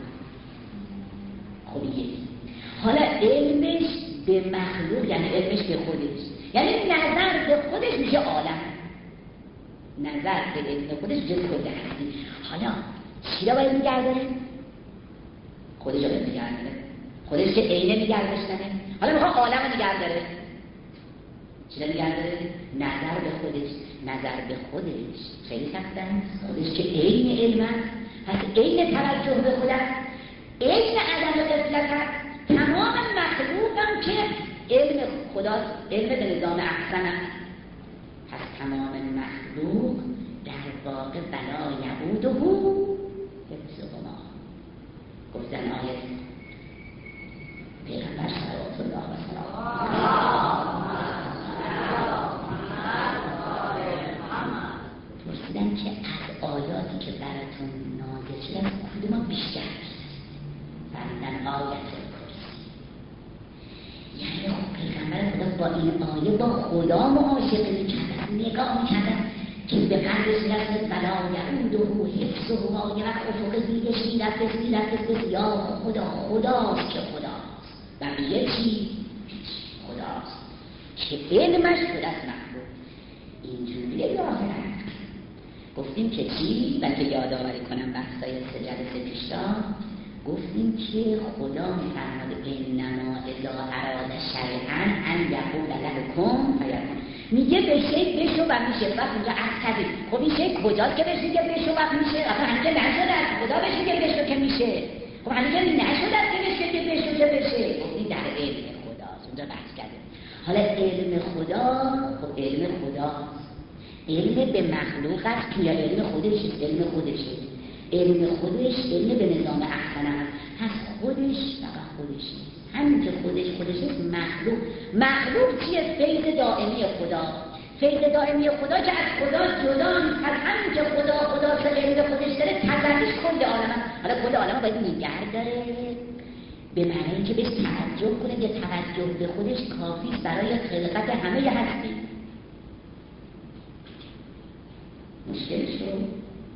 خب یک حالا علمش به مخلوق یعنی علمش به خودش، یعنی نظر به خودش میشه عالم. نظر به علم خودش میشه خود هستی. حالا چی را باید میگرداره؟ خودش را باید میگرداره. خودش که عینه میگردشتنه. حالا میخواه عالم رو نگرداره. چی را نگرداره؟ نظر به خودش. نظر به خودش خیلی سخته است. خودش که عین علم است، پس عین توجه به خود است، عین عدم غفلت است. تمام مخلوق هم که علم خداست، علم به نظام احسن است. پس تمام مخلوق در واقع بلا یعوده حفظهما. گفتن آیه پیغمبر صلوات الله و سلامه پرسیدن که از آیاتی که براتون نازل شده از کدوم بیشتر دوست فرمودن آیت کرسی. یعنی خب پیغمبر خدا با این آیه با خدا معاشقه میکردن، نگاه میکردن که به قلبش رسد بلا یعوده حفظهما. یه وقت افق دیدش میرفت میرفت یا خدا خداست که خداست، بقیه چی؟ خداست که علمش خود از مخلوق. اینجوریه ظاهرا. گفتیم که چی؟ بلکه یادآوری کنم بحثای سه جلسه پیشا گفتیم که خدا میفرماد انما اذا اراد شیئا ان یقول له کن فیکون. میگه بشه بشو و میشه. بعد اونجا عکس کردیم خب این شی کجاست که بشه میگه بشو و میشه؟ آخه همیشه نشده است خدا بشه که بشو که میشه. خب همیشه نشده است که بشه که بشو که بشه. گفتیم در علم خداست. اونجا بحث کردیم. حالا علم خدا، خب علم خداست، علم به مخلوق است که یا علم خودش علم خودشه. علم خودش علم به نظام احسن است. پس خودش فقط خودش نیست، همین که خودش خودش است. مخلوق مخلوق چیه؟ فیض دائمی خدا. فیض دائمی خدا که از خدا جدا نیست. پس همین که خدا خدا که علم خودش داره تجلیش کل عالم است. حالا کل عالم باید نگه داره به معنی که بهش تعجب کنه که توجه به خودش کافی است برای خلقت همه هستی. مشکل شد.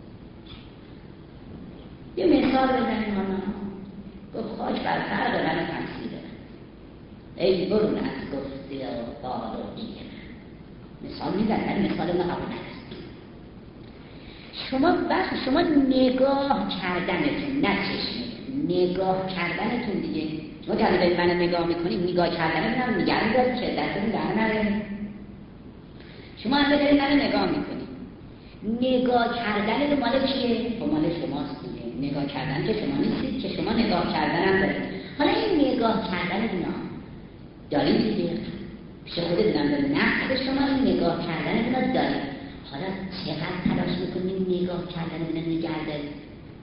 یه مثال بزنیم ها، گفت خاک بر فرق من و تمثیل من، ای برون از گفتی و بار و دیگه من. مثال میزنیم، مثال ما قبول ندست. شما وقت شما نگاه کردنتون، نه چشمتون، نگاه کردنتون دیگه. شما که الان من نگاه میکنید، نگاه کردن من نگاه میدارید که دستتون در نره. شما هم دارید من نگاه میکنید، نگاه کردن مال کیه؟ مال شماست دیگه. نگاه کردن که شما نیستید، که شما نگاه کردن هم دارید. حالا این نگاه کردن اینا دارید دیگه، پیش خودتونم دارید، نفس شما این نگاه کردن اینا دارید. حالا چقدر تلاش میکنید نگاه کردن اینا نگه دارید؟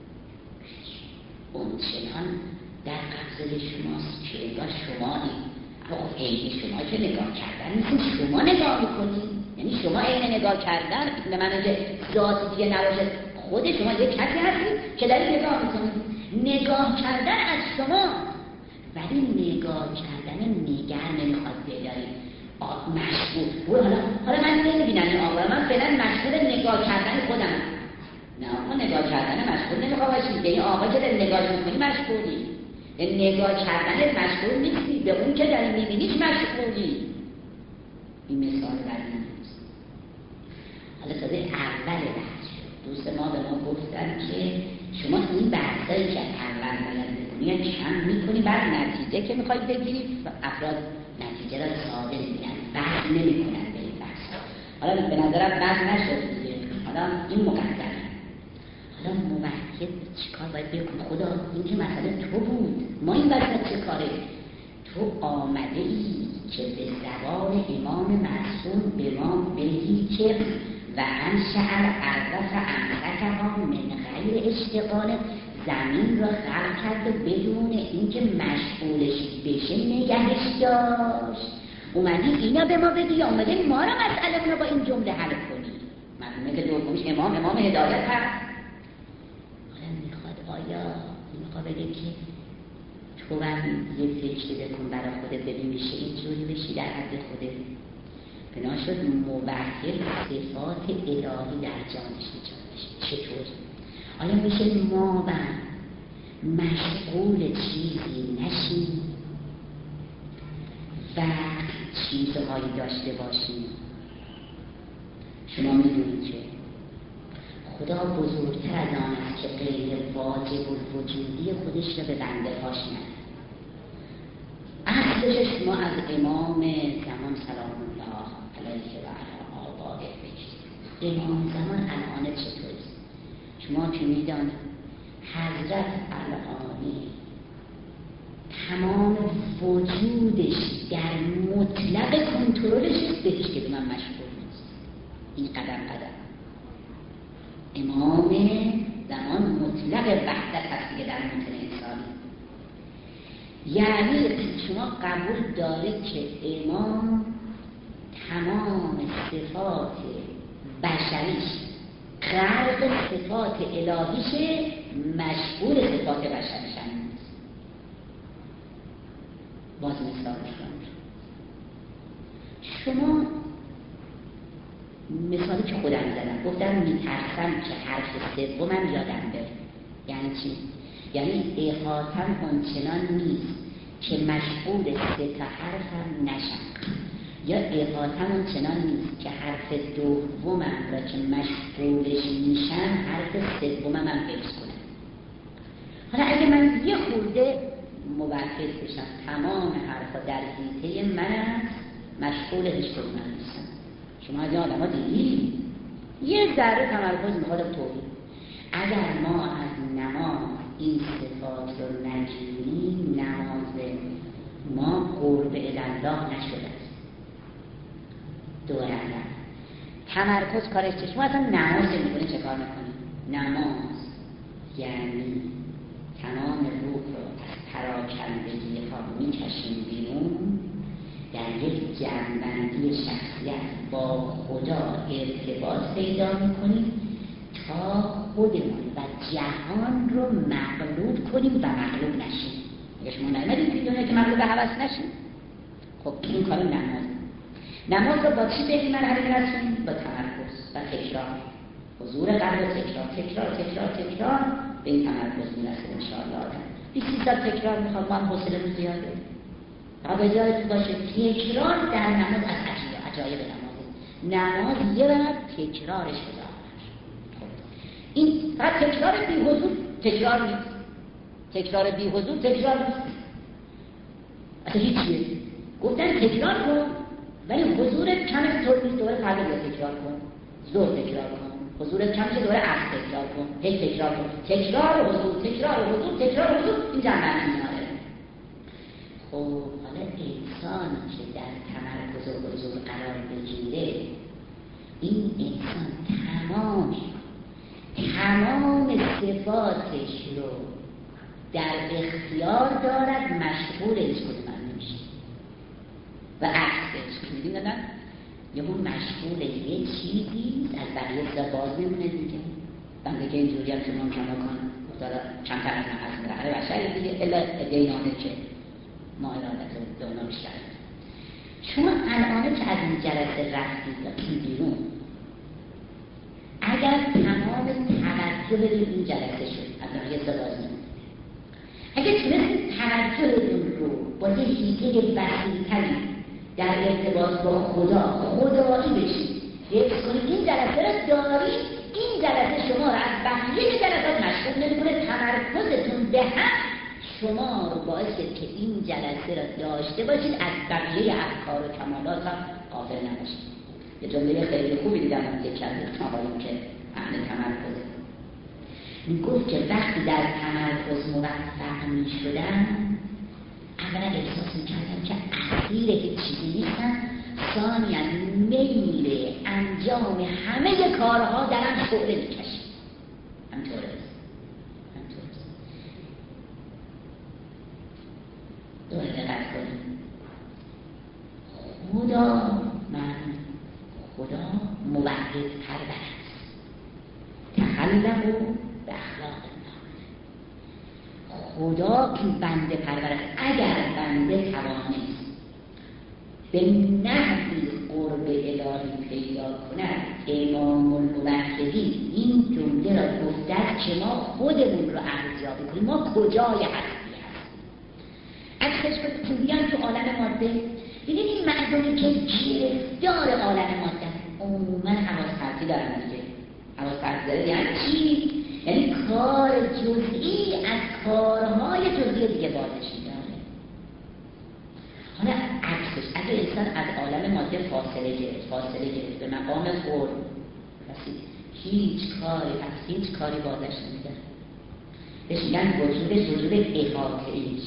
اون چنان در قبضه شماست که انگار شمایی. اما خب عین شما که نگاه کردن نیست، شما نگاه میکنید. یعنی شما عین نگاه کردن به معنی که ذاتی دیگه نباشه، خود شما یک کسی هستید که دارید نگاه میکنید. نگاه کردن از شما، ولی نگاه کردن نگر نمیخواد بیارید مشغول. حالا حالا من نمیبینم این آقا، من فعلا مشغول نگاه کردن خودم. نه آقا نگاه کردن مشغول نمیخواد باشید. این آقا که داری نگاه میکنی مشغولی، نگاه کردن مشغول نیستی، به اون که داری میبینیش مشغولی. این مثال برای نیست. حالا تازه اول بحث شد، دوست ما به ما گفتن که شما این بحثایی که اول باید بکنی کم میکنی، بعد نتیجه که میخوایی بگیری افراد نتیجه را ساده میگن، بحث نمیکنن به این بحث. حالا به نظرم بحث نشد دیگه، حالا این مقدمه. حالا موحد چیکار باید بکن؟ خدا این که مسئله تو بود، ما این وقت چه کاره؟ تو آمده ای که به زبان امام معصوم به ما بگی که و انشأ الارض فامسکها من غیر اشتغال، زمین را خلق کرد و بدون اینکه مشغولش بشه نگهش داشت. اومدی اینا به ما بگی، اومده ما را مسئله رو با این جمله حل کنی. معلومه که دومش امام امام هدایت هست. حالا میخواد آیا میخواد بگه که تو هم یه فکری بکن برای خودت، ببین میشه اینجوری بشی در حد خودت. بنا شد موحد صفات الهی در جانش نجات بشه. چطور؟ آیا میشه ما و مشغول چیزی نشیم و چیزهایی داشته باشیم؟ شما میدونید که خدا بزرگتر از آن است که غیر واجب الوجودی خودش را به بنده هاش نده. اصلش ما از امام زمان سلام الله علیه و علی آبائه بگید. امام زمان الان چطوری؟ شما که میدانید حضرت الانی تمام وجودش در مطلق کنترلش بهش که به من مشغول نیست. این قدم قدم امام زمان مطلق وحدت هست که در متن انسانی. یعنی شما قبول دارید که امام تمام صفات بشریش غرق صفات الهیشه، مشغول صفات بشریش هم نیست. باز مثال میکنم. شما مثالی که خودم زدم، گفتم میترسم که حرف سومم یادم بره. یعنی چی؟ یعنی احاطم آنچنان نیست که مشغول سه تا حرفم نشم، یا احاطم آنچنان نیست که حرف دومم را که مشغولش میشم حرف سومم هم حفظ کنم. حالا اگه من یه خورده موحد بشم، تمام حرفا در حیطه من است، مشغول هیچ کدوم نیستم. شما از آدم ها دیدید یه ذره تمرکز میخواد توحید. اگر ما از نماز این صفات رو نگیریم، نماز ما قرب الله نشده است. دوره تمرکز کارش چه؟ شما اصلا نماز میکنه چه کار میکنی؟ نماز یعنی تمام روح رو از پراکندگی ها میکشیم بیرون، در یک جمع‌بندی شخصیت با خدا ارتباط پیدا میکنیم تا خودمون و جهان رو مغلوب کنیم و مغلوب نشیم. اگه شما نمیدید که دنیا که مغلوب هوس نشین. خب این کار نماز. نماز رو با چی به این مرحله میرسونیم؟ با تمرکز و تکرار. حضور قلب و تکرار تکرار تکرار تکرار به این تمرکز میرسه ان شاء الله. بیست سال تکرار میخواد، ما هم حوصله‌مون زیاده. تا یادتون باشه تکرار در نماز از عجایب نماز. نماز یه وقت تکرارش بده. این فقط تکرار بی حضور تکرار نیست. تکرار بی حضور تکرار نیست. اصلا هیچیه. گفتن تکرار کن ولی حضورت کم است، طور نیست دوباره فردا تکرار کن. زور تکرار کن. حضورت کم است، دوباره عصر تکرار کن. هی تکرار کن. تکرار و حضور، تکرار و حضور، تکرار و حضور، این جمع میاره. خب حالا انسان که در تمرکز و حضور قرار بگیره، این انسان تمام تمام صفاتش رو در اختیار دارد، مشغول هیچ کدوم نمیشه. و عکسش میدونید نه؟ یه اون مشغول یه چیزی از بقیه چیزا باز میمونه دیگه. بنده که اینجوری هم شما شما کن داره چند طرف نفس میره و شاید دیگه الا دینانه که ما ارادت رو دونا بیشتر. شما الان که از این جلسه رفتید بیرون، اگر تمام توجه این جلسه شد از یه زباز نمید، اگر تونستید توجهتون رو با یه حیطه وسیع‌تری در ارتباط با خدا خدایی بشید، حفظ کنید این جلسه رو دارید، این جلسه شما رو از بقیه جلسات مشغول نمی‌کنه، تمرکزتون به هم شما رو باعث که این جلسه رو داشته باشید، از بقیه افکار و کمالات هم غافل نباشید. یه جمله خیلی خوبی دیدم از یک از آقایون که اهل تمرکزه، میگفت که وقتی در تمرکز موفق میشدن، اولا احساس میکردم که اسیر هیچ چیزی نیستن، ثانیاً میل انجام همه کارها درم شعله میکشید. همطوره همطوره دوره دقت کنیم. خدا من خدا موحد پرور است، تخلقوا به اخلاق الله. خدا که بنده پرور است. اگر بنده توانست به نحوی قرب الهی پیدا کند، امام الموحدین این جمله را گفته است که ما خودمون را ارزیابی کنیم، ما کجای هستی هستیم. از خشبت بیان تو عالم ماده، دیدید این مردمی که گرفتار عالم ماده عموما حواس پرتی دارن دیگه. حواس پرتی داره یعنی چی؟ یعنی کار جزئی از کارهای جزئی دیگه بازش داره. حالا عکسش اگه انسان از عالم ماده فاصله گرفت فاصله گرفت به مقام خود رسید، هیچ کاری از هیچ کاری بازش نمیده. بهش میگن وجودش وجود احاطه‌ای.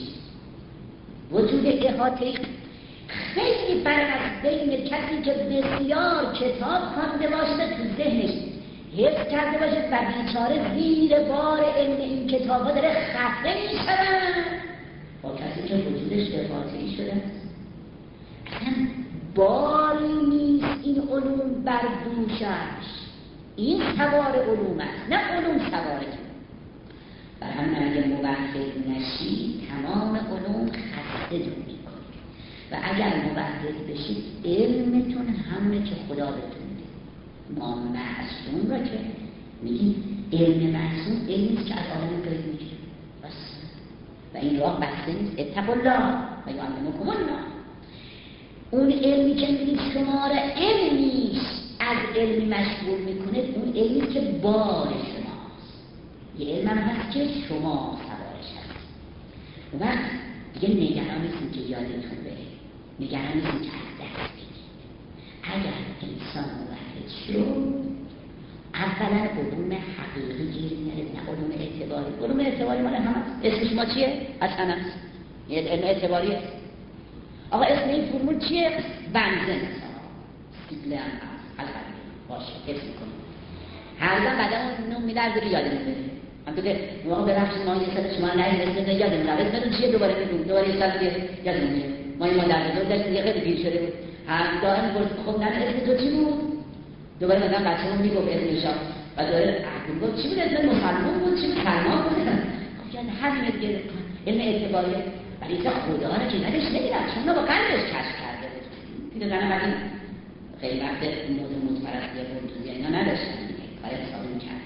وجود احاطه‌ای خیلی فرق از بین کسی که بسیار کتاب خوانده باشه تو ذهنش حفظ کرده باشه و بیچاره زیر بار علم این کتاب‌ها داره خفه می‌شود، با کسی که وجودش احاطه‌ای شده است. اصلا باری نیست این علوم بر دوشش، این سوار علوم است نه علوم سواره. بر همین اگه موحد نشی تمام علوم خسته جون می‌کنه و اگر موحد بشید علمتون همه که خدا بهتون میده. ما معصوم را که میگیم علم معصوم علمی که از عالم غیب میگیره بس و این راه بسته نیست. اتقوا الله و یعلمکم الله. اون علمی که میگید شما را علمیش از علمی مشغول میکنه، اون علمی که بار شماست. یه علم هم هست که شما سوارش هست. و وقت دیگه نگران نیستیم که یادتون بره، نگران نیستیم که از دست بگید. اگر انسان موحد شد اولا علوم حقیقی گیر میاره، نه علوم اعتباری. علوم اعتباری مال هم هست. اسم شما چیه؟ حسن هست. یه علم اعتباریه. آقا اسم این فرمول چیه؟ بنزن سیبله هم هست. حلقه باشه حفظ میکنیم. هر زن بعد اون نوم میلرزه رو یادم میده. هم تو که موقع برخشید ما یه سال شما نهی یادم میده. اسمتون چیه؟ دوباره میدونم دوباره یه سال دیگه یادم میده. ما این مادر بزرگ داشت دیگه خیلی پیر شده بود. هم دائم گفت خب نه اسم تو چی بود؟ دوباره مثلا بچه‌مون میگفت اسمش و دوباره احکام گفت چی بود؟ اسم مسلمان بود چی بود؟ سلمان بود. خب یعنی همین دیگه علم اعتباری ولی تا خدا را که نداشت نمیرد، چون با قلبش کشف کرده بود. دیگه زنه ولی قیمت موضوع متفرستی یا بردوزی اینا نداشتن دیگه، کار حسابی میکرد.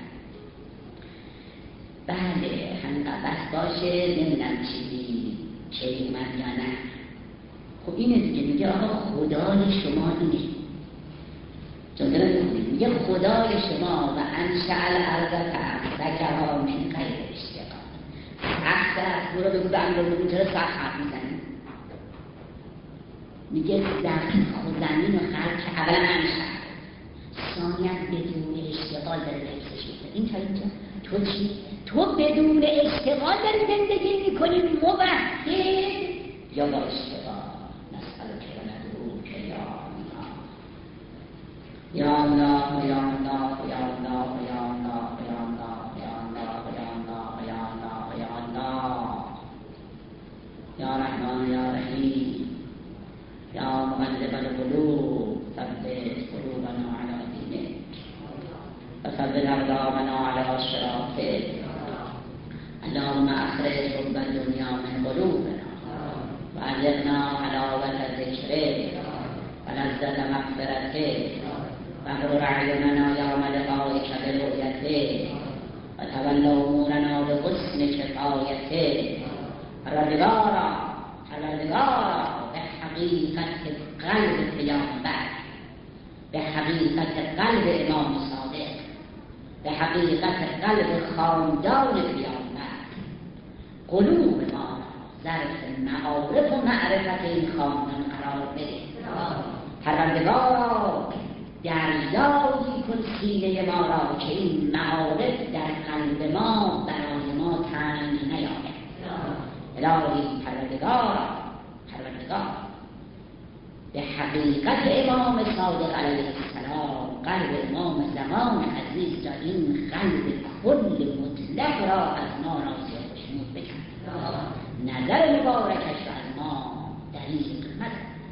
بله همینقدر بس باشه، نمیدونم چیزی چه اومد یا نه. خب اینه دیگه، میگه آقا خدای شما اینه، چون داره میگه میگه خدای شما و انشأ الارض فأمسکها من غیر اشتقاق. سخت است، برو بگو به امر بگو چرا سخت حرف میزنی؟ میگه زمین و خلق که اولا انشأ، ثانیاً بدون اشتغال داره حفظش میکنه. این تا اینجا تو چی؟ تو بدون اشتغال داری زندگی میکنی موحد یا با اشتغال؟ نسأل که ندرو که یا یا الله یا الله یا الله یا الله یا الله یا الله یا الله یا الله یا الله یا رحمان یا رحیم یا مقلب القلوب ثبت قلوبنا علی دینک وثبت اقدامنا علی صراطک اللهم اخرج حب الدنیا من قلوبنا وأذقنا حلاوة ذكرك ولذة مغفرتك واغفر أعيننا يوم لقائك برؤيتك وتول أمورنا بحسن شفاعتك. پروردگارا پروردگارا به حقیقت قلب پیامبر، به حقیقت قلب امام صادق، به حقیقت قلب خاندان پیامبر قلوب ما ظرف معارف و معرفت این خاندان قرار بده. پروردگارا دریایی کن سینه ما را که این معارف در قلب ما برای ما تنگ نیاید. الهی پروردگارا پروردگار به حقیقت امام صادق علیه السلام قلب امام زمان عزیز را این قلب کل مطلق را از ما راضی و خوشنود بکن. نظر مبارکش را از ما در این قسمت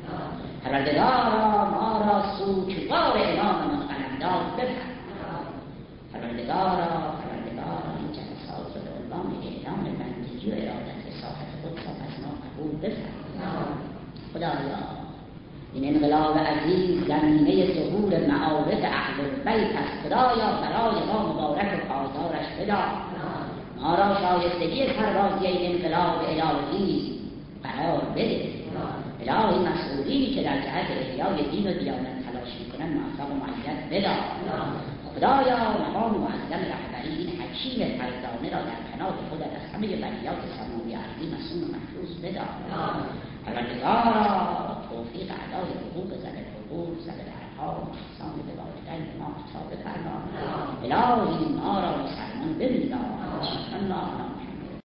پروردگارا ما را سوگوار اماممان قلمداد ببر. پروردگارا پروردگارا این جلسات و عنوان اعلام بندگی و ارادت صاحب قدس از ما قبول بفرما. خدایا این انقلاب عزیز زمینه ظهور معارف اهل بیت است. خدایا برای ما مبارک و پایدارش بدار. ما را شایستگی پروازی این انقلاب الهی قرار بده. الهی مسئولینی که در جهت احیای دین و دیانت تلاش میکنن موفق و معید بدار. خدایا مقام معظم رهبری این حکیم فرزانه را در کنار خودت از همه بلیات سماوی ارضی مسئول و محفوظ بدار. پروردگارا توفیق ادای حقوق زن الحقوق زن الارحام احسان به والدین ما عطا بفرما. الهی ما را مسلمان ببینا. الله